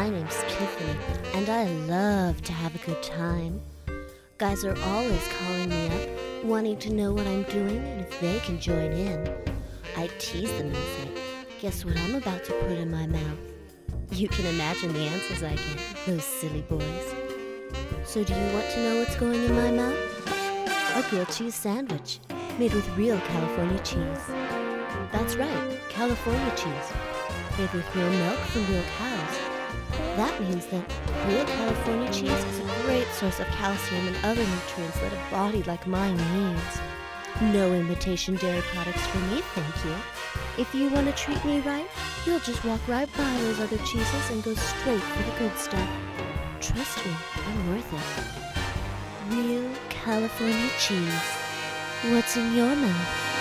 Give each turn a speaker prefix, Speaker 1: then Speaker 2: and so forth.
Speaker 1: My name's Tiffany, and I love to have a good time. Guys are always calling me up, wanting to know what I'm doing and if they can join in. I tease them and say, guess what I'm about to put in my mouth? You can imagine the answers I get, those silly boys. So do you want to know what's going in my mouth? A grilled cheese sandwich, made with real California cheese. That's right, California cheese, made with real milk from real cows. That means that real California cheese is a great source of calcium and other nutrients that a body like mine needs. No imitation dairy products for me, thank you. If you want to treat me right, you'll just walk right by those other cheeses and go straight for the good stuff. Trust me, I'm worth it. Real California cheese. What's in your mouth?